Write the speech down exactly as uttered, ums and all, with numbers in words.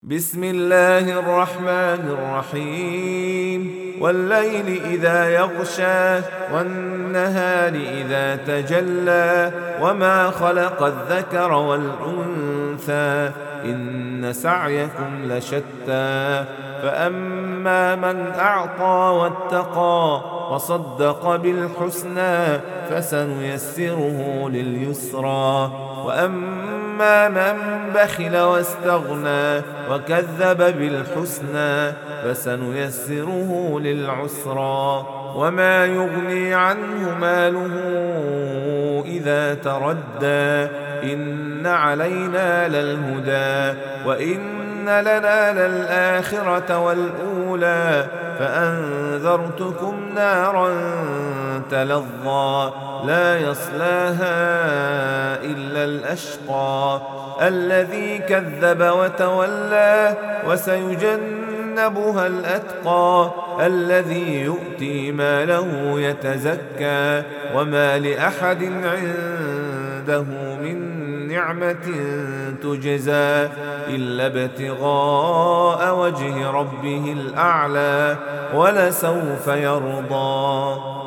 بسم الله الرحمن الرحيم والليل إذا يغشى والنهار إذا تجلى وما خلق الذكر والأنثى إن سعيكم لشتى فأما من أعطى واتقى وصدق بالحسنى فسنيسره لليسرى وأما من بخل واستغنى وكذب بالحسنى فسنيسره للعسرى وما يغني عنه ماله إذا تردى إن علينا للهدى وإن لنا للآخرة والأولى فأنذرتكم نارا تلظى لا يصلاها إلا الأشقى الذي كذب وتولى وسيجنبها الأتقى الذي يؤتي ماله يتزكى وما لأحد عنده من نعمة تجزى إلا ابتغاء وجه ربه الأعلى ولسوف يرضى.